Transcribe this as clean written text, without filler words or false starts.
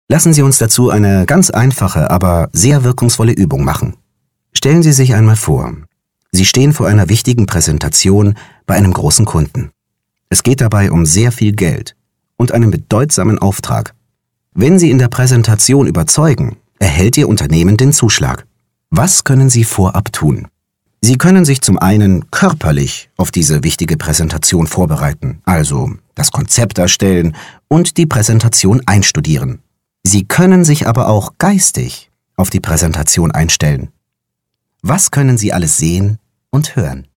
Lassen Sie uns dazu eine ganz einfache, aber sehr wirkungsvolle Übung machen. Stellen Sie sich einmal vor, Sie stehen vor einer wichtigen Präsentation bei einem großen Kunden. Es geht dabei um sehr viel Geld und einen bedeutsamen Auftrag. Wenn Sie in der Präsentation überzeugen, erhält Ihr Unternehmen den Zuschlag. Was können Sie vorab tun? Sie können sich zum einen körperlich auf diese wichtige Präsentation vorbereiten, also das Konzept erstellen und die Präsentation einstudieren. Sie können sich aber auch geistig auf die Präsentation einstellen. Was können Sie alles sehen und hören?